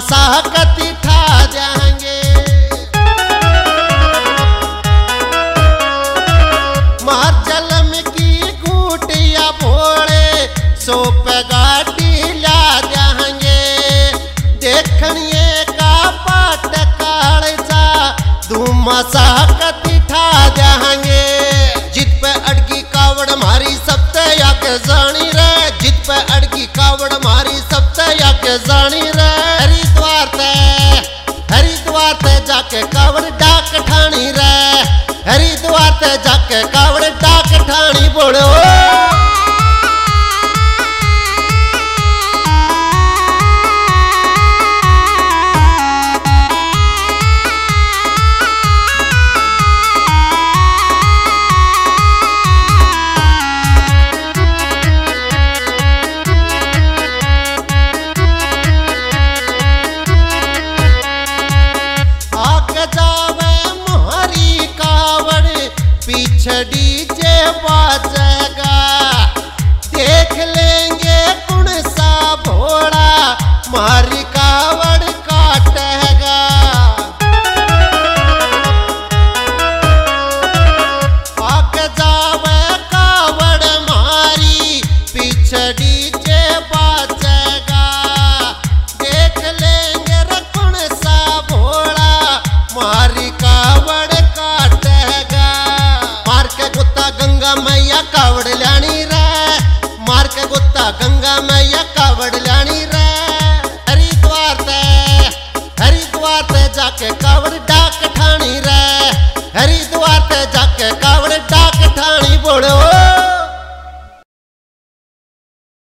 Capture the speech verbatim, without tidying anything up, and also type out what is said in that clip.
मसाकती ठा जाएंगे। मार्जलम की घूटिया भोले सोप गाड़ी ला जाएंगे। देखनिए का पाट कालचा तू मसाकती ठा जाएंगे। जित पे अड़की कावड़ मारी सबते याके जानी रे। जित पे अड़की कावड़ मारी सबते याके जानी रे। हरिद्वार ते हरिद्वार ते जाके कावड़ डाक ठाणी रे। हरिद्वार ते जाके कावड़ डाक ठाणी बोलो। पीछड़ी जे बाजेगा देख लेंगे कौन सा भोला मारी कावड़ काटेगा। आगे जावे कावड़ मारी पीछड़ी जे बाजेगा। देख लेंगे रे कौन सा भोला मारी कावड़ काटेगा। मार के गुत्ता गंगा मैया कावड़ लानी रे। मार के गुत्ता गंगा मैया कावड़ लानी रे। हरिद्वार ते हरिद्वार ते जाके कावड़ डाक ठाणी रे। हरिद्वार